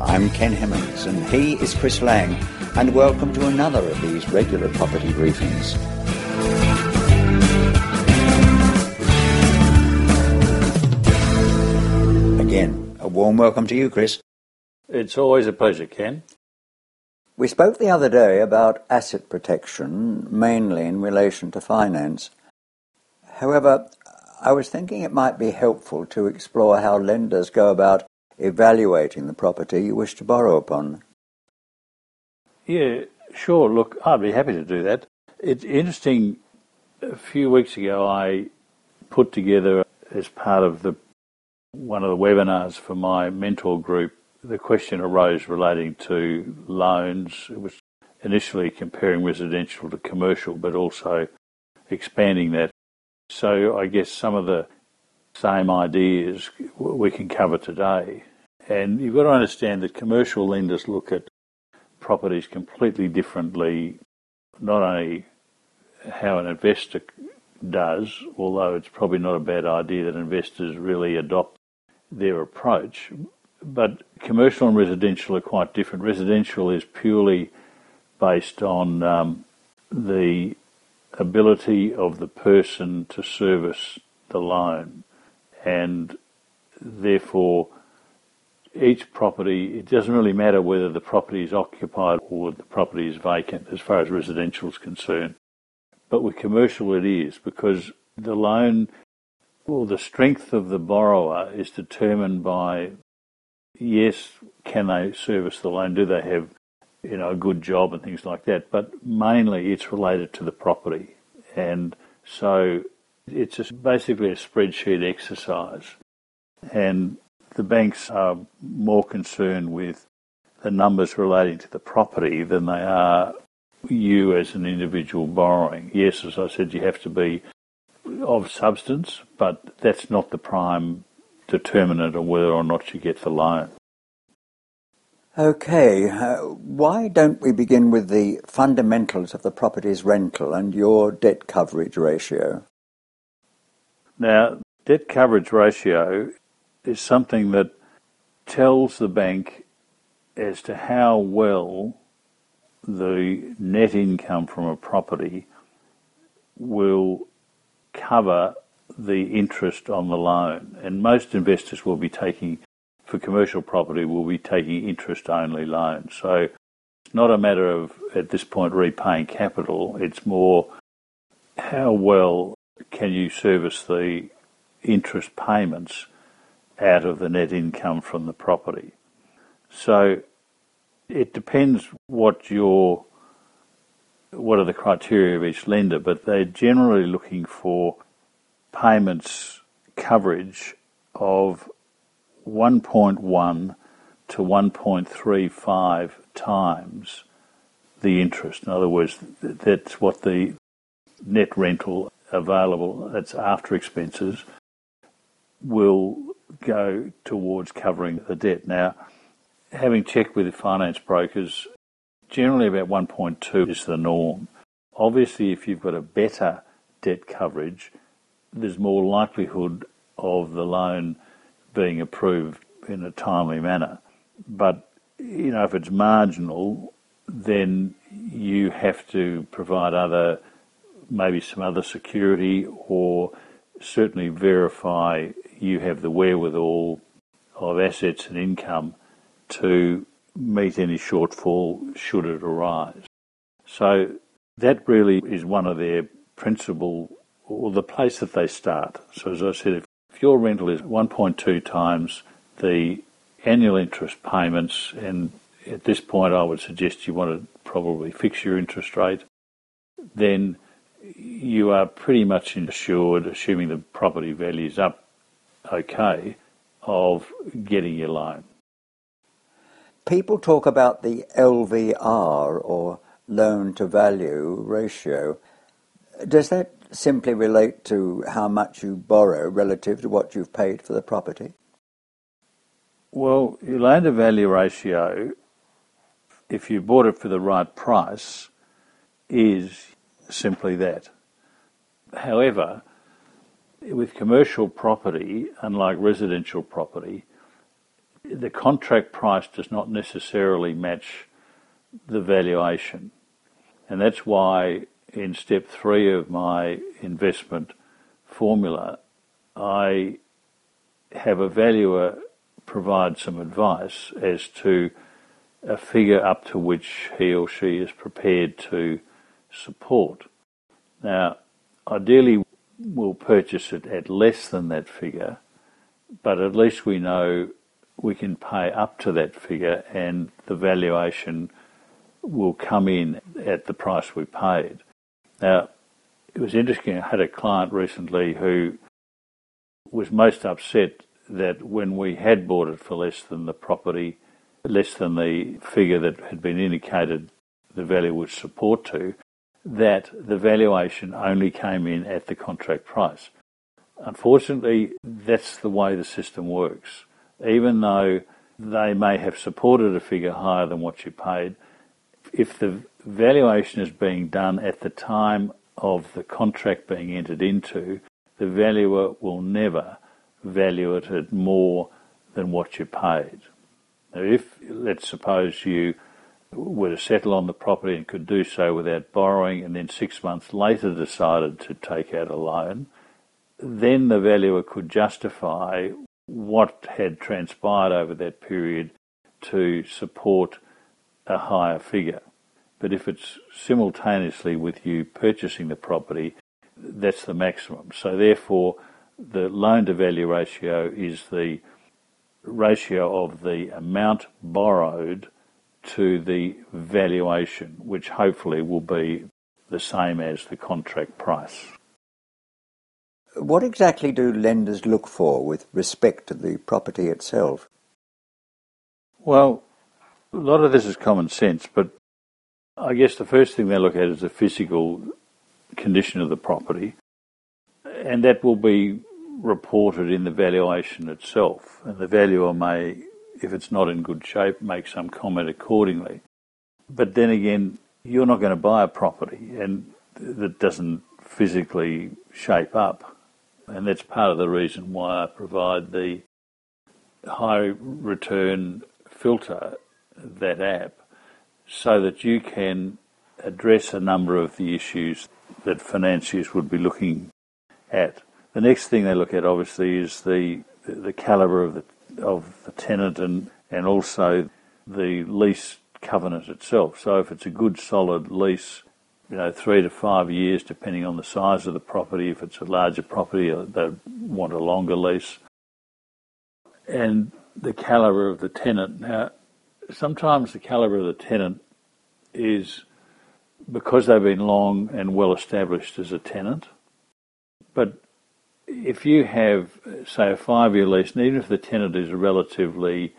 I'm Ken Hemmings and he is Chris Lang, and welcome to another of these regular property briefings. Again, a warm welcome to you, Chris. It's always a pleasure, Ken. We spoke the other day about asset protection, mainly in relation to finance. However, I was thinking it might be helpful to explore how lenders go about evaluating the property you wish to borrow upon. Yeah, sure. Look, I'd be happy to do that. It's interesting. A few weeks ago, I put together, as part of one of the webinars for my mentor group, the question arose relating to loans. It was initially comparing residential to commercial, but also expanding that. So I guess some of the same ideas we can cover today. And you've got to understand that commercial lenders look at properties completely differently, not only how an investor does, although it's probably not a bad idea that investors really adopt their approach, but commercial and residential are quite different. Residential is purely based on the ability of the person to service the loan, and therefore each property, it doesn't really matter whether the property is occupied or the property is vacant as far as residential is concerned. But with commercial it is, because the loan, or the strength of the borrower is determined by, yes, can they service the loan, do they have a good job and things like that, but mainly it's related to the property. And so it's basically a spreadsheet exercise. And the banks are more concerned with the numbers relating to the property than they are you as an individual borrowing. Yes, as I said, you have to be of substance, but that's not the prime determinant of whether or not you get the loan. Okay, why don't we begin with the fundamentals of the property's rental and your debt coverage ratio? Now, debt coverage ratio is something that tells the bank as to how well the net income from a property will cover the interest on the loan. And most investors will be taking, for commercial property, will be taking interest-only loans. So it's not a matter of, at this point, repaying capital. It's more how well can you service the interest payments out of the net income from the property. So it depends what are the criteria of each lender, but they're generally looking for payments coverage of 1.1 to 1.35 times the interest. In other words, that's what the net rental available, that's after expenses, will go towards covering the debt. Now, having checked with the finance brokers, generally about 1.2 is the norm. Obviously, if you've got a better debt coverage, there's more likelihood of the loan being approved in a timely manner. But, if it's marginal, then you have to provide maybe some other security, or certainly verify you have the wherewithal of assets and income to meet any shortfall should it arise. So that really is one of their principal, or the place that they start. So as I said, if your rental is 1.2 times the annual interest payments, and at this point I would suggest you want to probably fix your interest rate, then you are pretty much assured, assuming the property value is up okay, of getting your loan. People talk about the LVR, or loan-to-value ratio. Does that simply relate to how much you borrow relative to what you've paid for the property? Well, your loan-to-value ratio, if you bought it for the right price, is simply that. However, with commercial property, unlike residential property, the contract price does not necessarily match the valuation. And that's why in step 3 of my investment formula, I have a valuer provide some advice as to a figure up to which he or she is prepared to support. Now, ideally we'll purchase it at less than that figure, but at least we know we can pay up to that figure and the valuation will come in at the price we paid. Now, it was interesting, I had a client recently who was most upset that when we had bought it for less than the property, less than the figure that had been indicated the value would support to, that the valuation only came in at the contract price. Unfortunately, that's the way the system works. Even though they may have supported a figure higher than what you paid, if the valuation is being done at the time of the contract being entered into, the valuer will never value it at more than what you paid. Now, if, let's suppose you were to settle on the property and could do so without borrowing and then 6 months later decided to take out a loan, then the valuer could justify what had transpired over that period to support a higher figure. But if it's simultaneously with you purchasing the property, that's the maximum. So therefore, the loan-to-value ratio is the ratio of the amount borrowed to the valuation, which hopefully will be the same as the contract price. What exactly do lenders look for with respect to the property itself? Well, a lot of this is common sense, but I guess the first thing they look at is the physical condition of the property, and that will be reported in the valuation itself. And the valuer may, if it's not in good shape, make some comment accordingly. But then again, you're not going to buy a property and that doesn't physically shape up. And that's part of the reason why I provide the high return filter, that app, so that you can address a number of the issues that financiers would be looking at. The next thing they look at, obviously, is the calibre of the tenant and also the lease covenant itself. So if it's a good solid lease, 3 to 5 years, depending on the size of the property. If it's a larger property, they want a longer lease. And the calibre of the tenant. Now, sometimes the calibre of the tenant is because they've been long and well established as a tenant. But if you have, say, a 5-year lease, and even if the tenant is relatively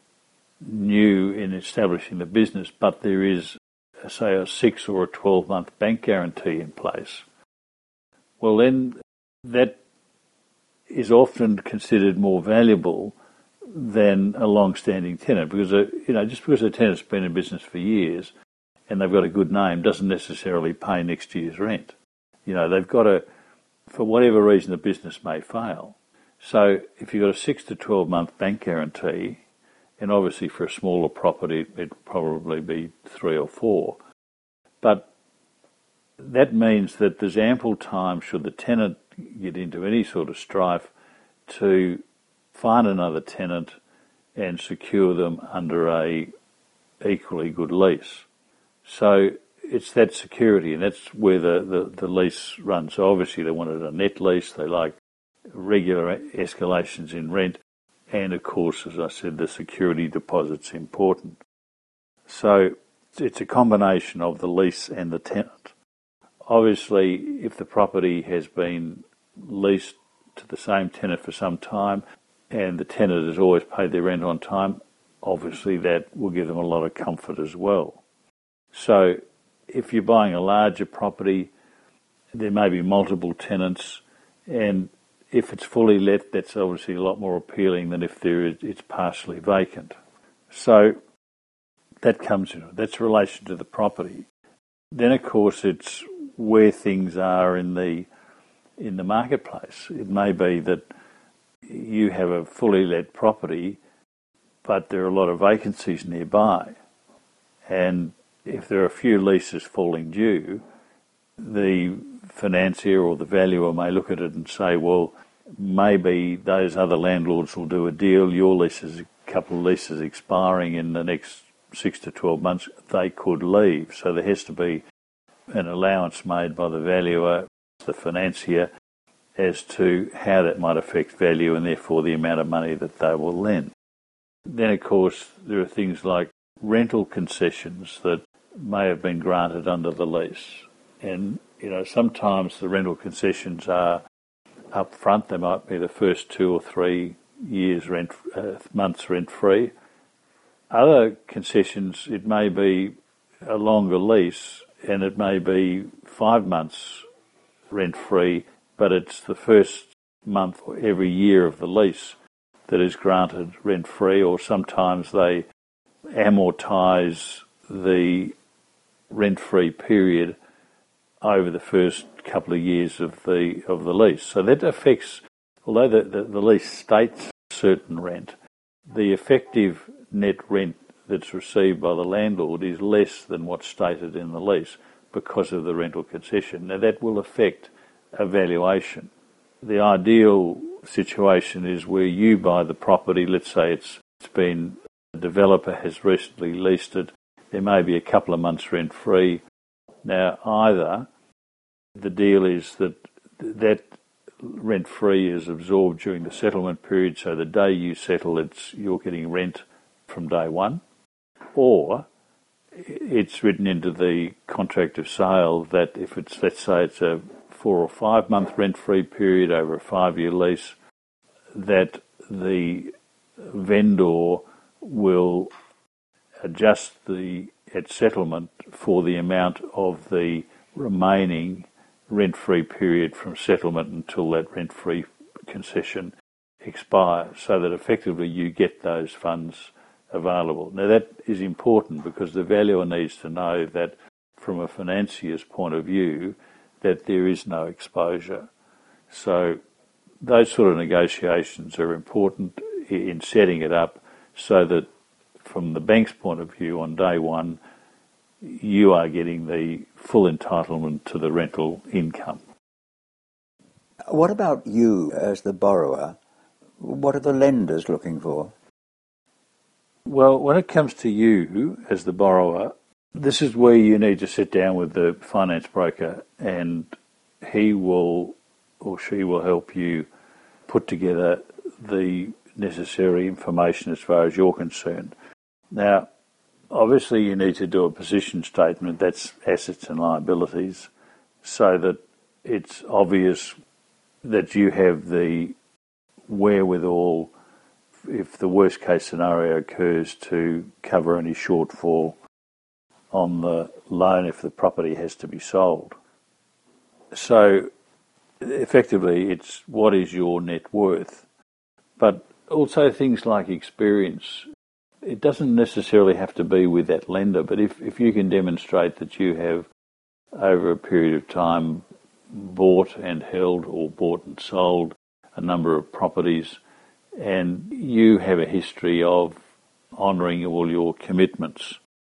new in establishing the business, but there is, say, a 6 or a 12-month bank guarantee in place, well, then that is often considered more valuable than a long-standing tenant, because just because a tenant's been in business for years and they've got a good name doesn't necessarily pay next year's rent. They've got to, for whatever reason, the business may fail. So if you've got a 6 to 12-month bank guarantee, and obviously for a smaller property it'd probably be 3 or 4, but that means that there's ample time, should the tenant get into any sort of strife, to find another tenant and secure them under a equally good lease. So it's that security, and that's where the lease runs. So obviously they wanted a net lease, they like regular escalations in rent, and of course, as I said, the security deposit's important. So it's a combination of the lease and the tenant. Obviously, if the property has been leased to the same tenant for some time and the tenant has always paid their rent on time, obviously that will give them a lot of comfort as well. So if you're buying a larger property, there may be multiple tenants, and if it's fully let, that's obviously a lot more appealing than if it's partially vacant. So that comes in. That's in relation to the property. Then, of course, it's where things are in the marketplace. It may be that you have a fully let property but there are a lot of vacancies nearby. And if there are a few leases falling due, the financier or the valuer may look at it and say, well, maybe those other landlords will do a deal. Your leases, a couple of leases expiring in the next 6 to 12 months, they could leave. So there has to be an allowance made by the valuer, the financier, as to how that might affect value and therefore the amount of money that they will lend. Then, of course, there are things like rental concessions that may have been granted under the lease. And, sometimes the rental concessions are up front. They might be the first 2 or 3 years months rent-free. Other concessions, it may be a longer lease and it may be 5 months rent-free, but it's the first month every year of the lease that is granted rent-free, or sometimes they amortise the rent-free period over the first couple of years of the lease. So that affects, although the lease states certain rent, the effective net rent that's received by the landlord is less than what's stated in the lease because of the rental concession. Now that will affect a valuation. The ideal situation is where you buy the property, let's say a developer has recently leased it, there may be a couple of months rent free. Now either the deal is that rent free is absorbed during the settlement period, so the day you settle you're getting rent from day one, or it's written into the contract of sale that if let's say it's a 4 or 5 month rent-free period over a 5-year lease, that the vendor will adjust at settlement for the amount of the remaining rent-free period from settlement until that rent-free concession expires, so that effectively you get those funds available. Now that is important because the valuer needs to know that from a financier's point of view that there is no exposure. So those sort of negotiations are important in setting it up so that from the bank's point of view on day one, you are getting the full entitlement to the rental income. What about you as the borrower? What are the lenders looking for? Well, when it comes to you as the borrower, this is where you need to sit down with the finance broker and he will or she will help you put together the necessary information as far as you're concerned. Now, obviously you need to do a position statement, that's assets and liabilities, so that it's obvious that you have the wherewithal, if the worst case scenario occurs, to cover any shortfall on the loan if the property has to be sold. So effectively it's what is your net worth, but also things like experience. It doesn't necessarily have to be with that lender, but if you can demonstrate that you have over a period of time bought and held or bought and sold a number of properties and you have a history of honouring all your commitments.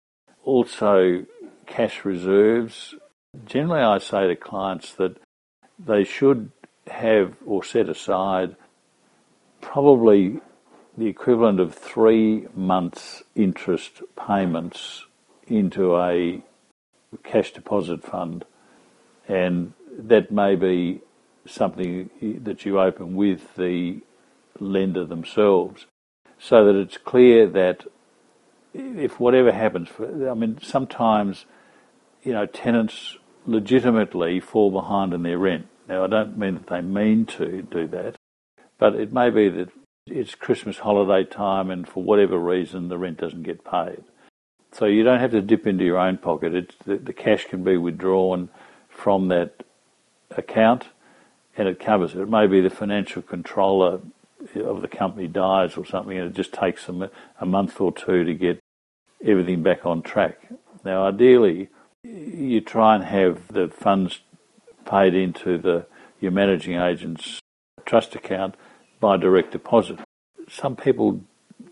Also, cash reserves. Generally, I say to clients that they should have or set aside probably the equivalent of 3 months' interest payments into a cash deposit fund, and that may be something that you open with the lender themselves, so that it's clear that if whatever happens, sometimes, tenants legitimately fall behind in their rent. Now, I don't mean that they mean to do that, but it may be that it's Christmas holiday time and for whatever reason the rent doesn't get paid. So you don't have to dip into your own pocket. The cash can be withdrawn from that account and it covers it. It may be the financial controller of the company dies or something and it just takes them a month or two to get everything back on track. Now, ideally, you try and have the funds paid into your managing agent's trust account by direct deposit. Some people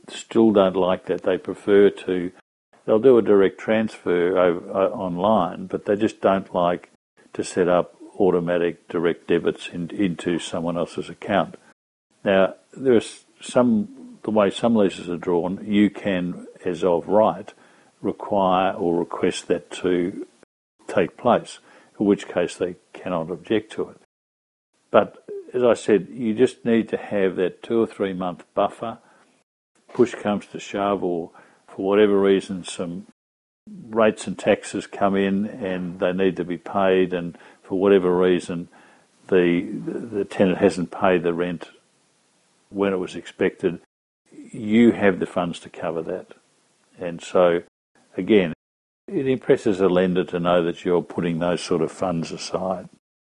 still don't like that. They prefer they'll do a direct transfer online, but they just don't like to set up automatic direct debits into someone else's account. Now, there's the way some leases are drawn, you can, as of right, require or request that to take place, in which case they cannot object to it. But as I said, you just need to have that 2 or 3 month buffer. Push comes to shove, or for whatever reason some rates and taxes come in and they need to be paid, and for whatever reason the tenant hasn't paid the rent when it was expected, you have the funds to cover that. And so, again, it impresses a lender to know that you're putting those sort of funds aside.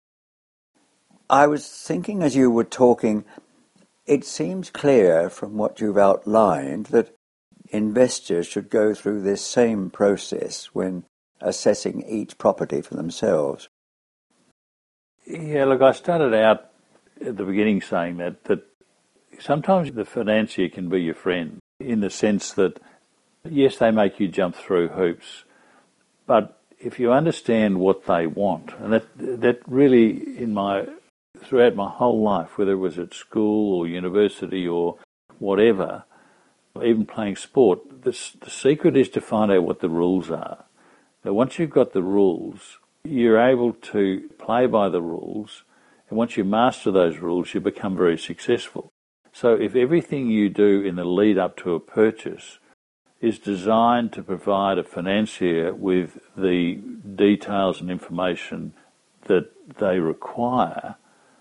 I was thinking as you were talking, it seems clear from what you've outlined that investors should go through this same process when assessing each property for themselves. Yeah, look, I started out at the beginning saying that sometimes the financier can be your friend in the sense that, yes, they make you jump through hoops, but if you understand what they want, and that really throughout my whole life, whether it was at school or university or whatever, even playing sport, the secret is to find out what the rules are. Now, once you've got the rules, you're able to play by the rules, and once you master those rules, you become very successful. So if everything you do in the lead up to a purchase is designed to provide a financier with the details and information that they require,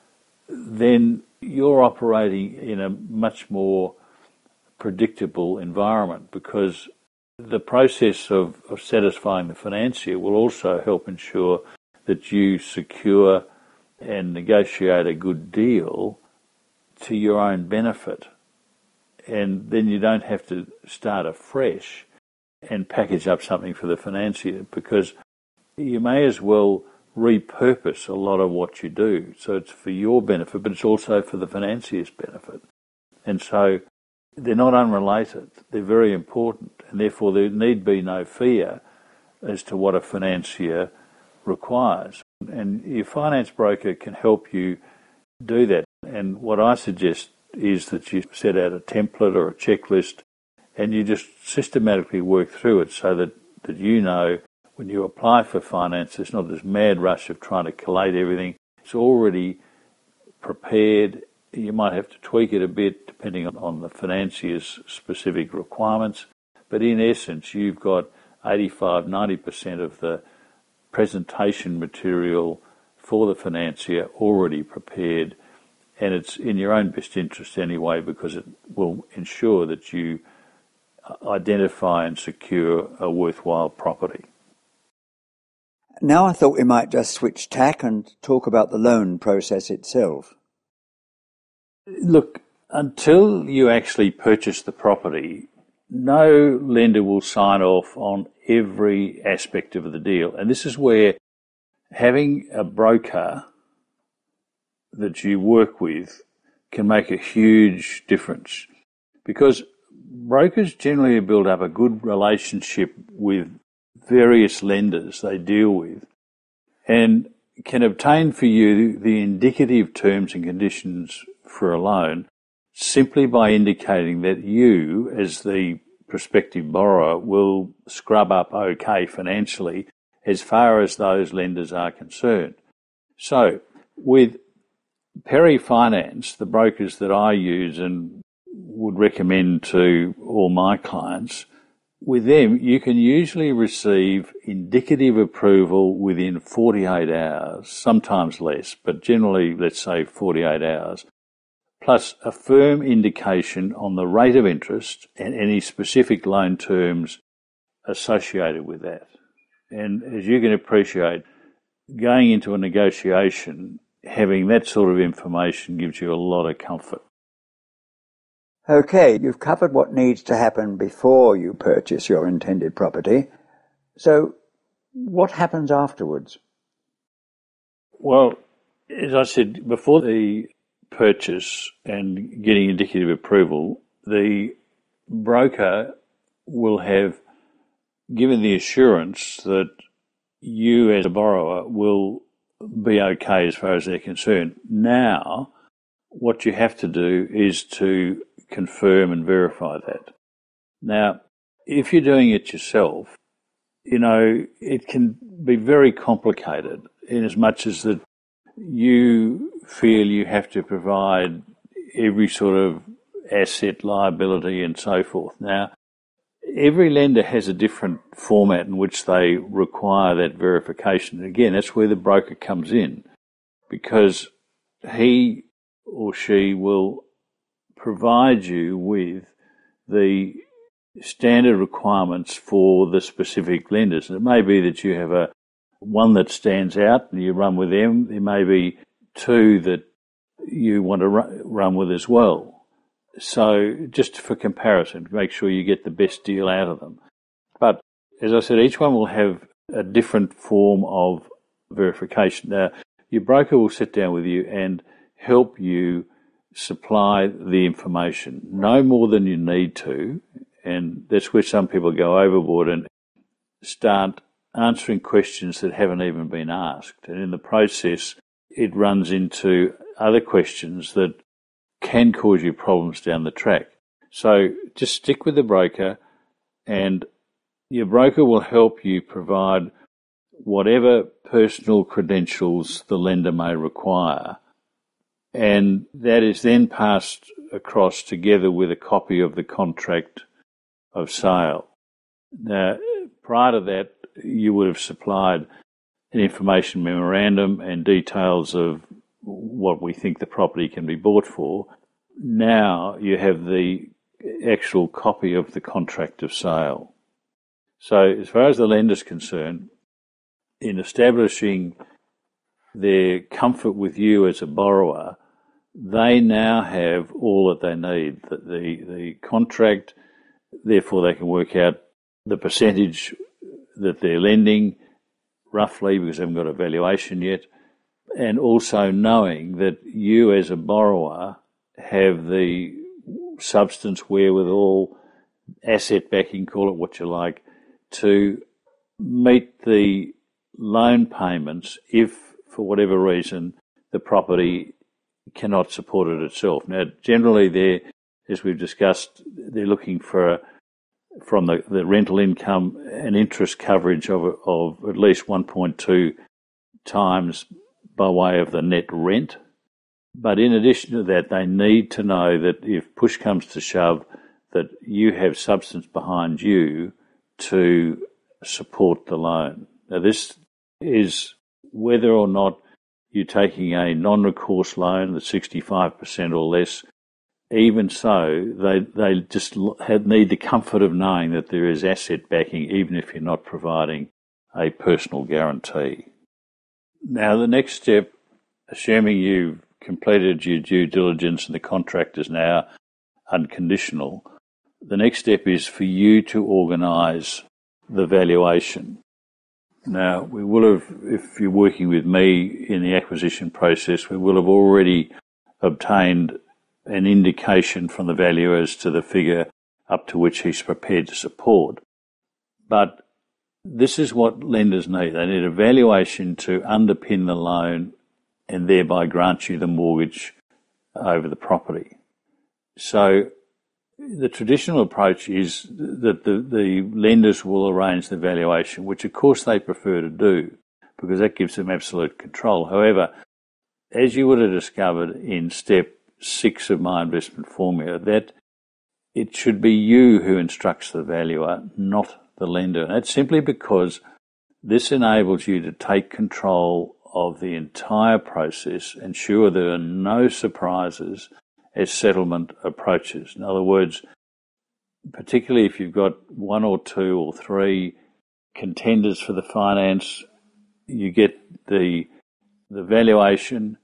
then you're operating in a much more predictable environment, because the process of satisfying the financier will also help ensure that you secure and negotiate a good deal to your own benefit. And then you don't have to start afresh and package up something for the financier, because you may as well repurpose a lot of what you do. So it's for your benefit, but it's also for the financier's benefit. And so they're not unrelated. They're very important, and therefore there need be no fear as to what a financier requires. And your finance broker can help you do that. And what I suggest is that you set out a template or a checklist and you just systematically work through it so that you know when you apply for finance, there's not this mad rush of trying to collate everything. It's already prepared. You might have to tweak it a bit depending on the financier's specific requirements. But in essence, you've got 85-90% of the presentation material for the financier already prepared, and it's in your own best interest anyway, because it will ensure that you identify and secure a worthwhile property. Now I thought we might just switch tack and talk about the loan process itself. Look, until you actually purchase the property, no lender will sign off on every aspect of the deal. And this is where having a broker that you work with can make a huge difference, because brokers generally build up a good relationship with various lenders they deal with and can obtain for you the indicative terms and conditions for a loan simply by indicating that you, as the prospective borrower, will scrub up okay financially as far as those lenders are concerned. So with Perry Finance, the brokers that I use and would recommend to all my clients, with them you can usually receive indicative approval within 48 hours, sometimes less, but generally let's say 48 hours, plus a firm indication on the rate of interest and any specific loan terms associated with that. And as you can appreciate, going into a negotiation, having that sort of information gives you a lot of comfort. Okay, you've covered what needs to happen before you purchase your intended property. So what happens afterwards? Well, as I said, before the purchase and getting indicative approval, the broker will have given the assurance that you as a borrower will be okay as far as they're concerned. Now, what you have to do is to confirm and verify that. Now, if you're doing it yourself, it can be very complicated in as much as that you feel you have to provide every sort of asset, liability and so forth. Now, every lender has a different format in which they require that verification. And again, that's where the broker comes in, because he or she will provide you with the standard requirements for the specific lenders. And it may be that you have one that stands out and you run with them. There may be two that you want to run with as well. So just for comparison, to make sure you get the best deal out of them. But as I said, each one will have a different form of verification. Now, your broker will sit down with you and help you supply the information, no more than you need to. And that's where some people go overboard and start answering questions that haven't even been asked. And in the process, it runs into other questions that can cause you problems down the track. So just stick with the broker, and your broker will help you provide whatever personal credentials the lender may require. And that is then passed across together with a copy of the contract of sale. Now, prior to that, you would have supplied an information memorandum and details of what we think the property can be bought for. Now you have the actual copy of the contract of sale. So as far as the lender's concerned, in establishing their comfort with you as a borrower, they now have all that they need, the contract. Therefore, they can work out the percentage that they're lending, roughly, because they haven't got a valuation yet, and also knowing that you as a borrower have the substance wherewithal, asset backing, call it what you like, to meet the loan payments if, for whatever reason, the property cannot support it itself. Now, generally, as we've discussed, they're looking for, from the rental income, an interest coverage of at least 1.2 times by way of the net rent. But in addition to that, they need to know that if push comes to shove, that you have substance behind you to support the loan. Now, this is whether or not you're taking a non-recourse loan that's 65% or less. Even so, they just need the comfort of knowing that there is asset backing, even if you're not providing a personal guarantee. Now, the next step, assuming you've completed your due diligence and the contract is now unconditional, the next step is for you to organise the valuation. Now, we will have, if you're working with me in the acquisition process, we will have already obtained an indication from the valuer as to the figure up to which he's prepared to support. But this is what lenders need. They need a valuation to underpin the loan and thereby grant you the mortgage over the property. So the traditional approach is that the lenders will arrange the valuation, which of course they prefer to do because that gives them absolute control. However, as you would have discovered in step 6 of my investment formula, that it should be you who instructs the valuer, not the lender. And that's simply because this enables you to take control of the entire process, ensure there are no surprises as settlement approaches. In other words, particularly if you've got 1 or 2 or 3 contenders for the finance, you get the valuation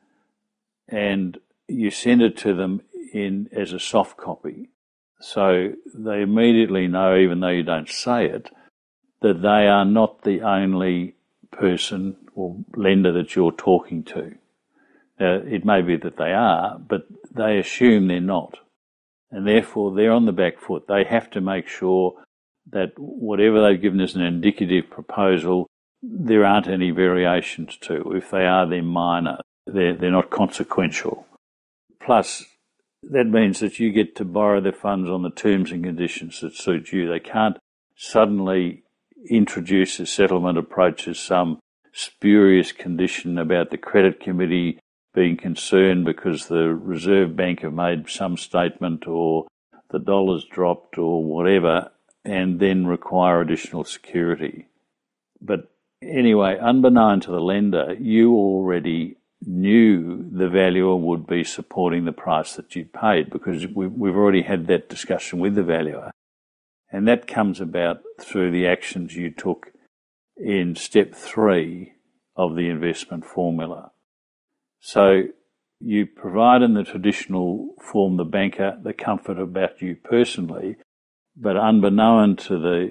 and you send it to them in as a soft copy. So they immediately know, even though you don't say it, that they are not the only person or lender that you're talking to. It may be that they are, but they assume they're not. and therefore they're on the back foot. They have to make sure that whatever they've given as an indicative proposal, there aren't any variations to. If they are, they're minor. They're not consequential. Plus, that means that you get to borrow the funds on the terms and conditions that suit you. They can't suddenly introduce a settlement approach as some spurious condition about the credit committee being concerned because the Reserve Bank have made some statement or the dollar's dropped or whatever, and then require additional security. But anyway, unbeknown to the lender, you already knew the valuer would be supporting the price that you paid because we've already had that discussion with the valuer. And that comes about through the actions you took in step 3 of the investment formula. So you provide in the traditional form the banker the comfort about you personally, but unbeknown to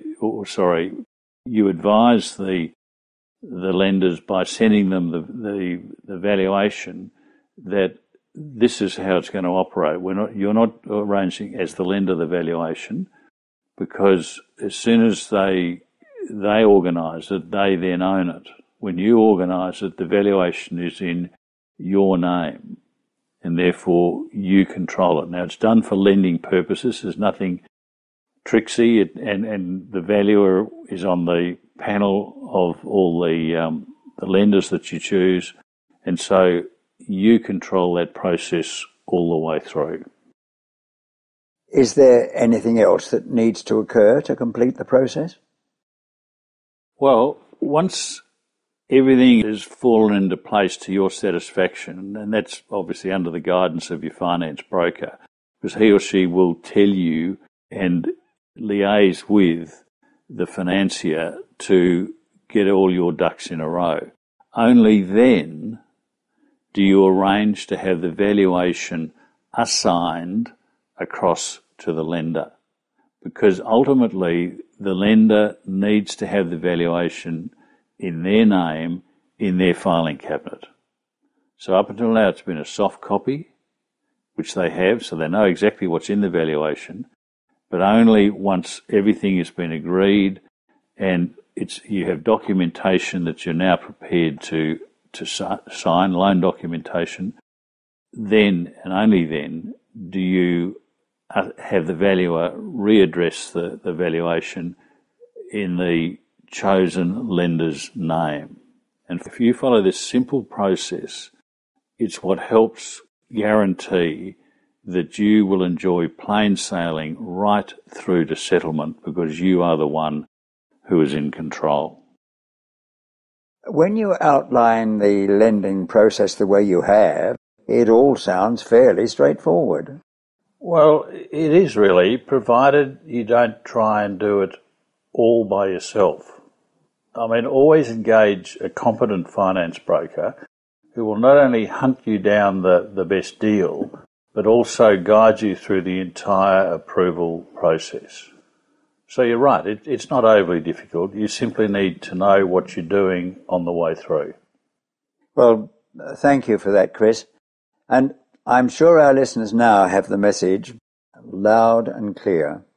you advise the lenders by sending them the valuation that this is how it's going to operate. You're not arranging as the lender the valuation, because as soon as they organise it, they then own it. When you organise it, the valuation is in your name, and therefore you control it. Now, it's done for lending purposes. There's nothing tricksy, and the valuer is on the panel of all the lenders that you choose, and so you control that process all the way through. Is there anything else that needs to occur to complete the process? Well, once everything has fallen into place to your satisfaction, and that's obviously under the guidance of your finance broker, because he or she will tell you and liaise with the financier to get all your ducks in a row. Only then do you arrange to have the valuation assigned across to the lender, because ultimately the lender needs to have the valuation in their name in their filing cabinet. So up until now it's been a soft copy, which they have, so they know exactly what's in the valuation, but only once everything has been agreed and you have documentation that you're now prepared to sign, loan documentation, then and only then do you have the valuer readdress the valuation in the chosen lender's name. And if you follow this simple process, it's what helps guarantee that you will enjoy plain sailing right through to settlement, because you are the one who is in control. When you outline the lending process the way you have, it all sounds fairly straightforward. Well, it is really, provided you don't try and do it all by yourself. I mean, always engage a competent finance broker who will not only hunt you down the best deal, but also guide you through the entire approval process. So you're right, it's not overly difficult. You simply need to know what you're doing on the way through. Well, thank you for that, Chris. And I'm sure our listeners now have the message loud and clear.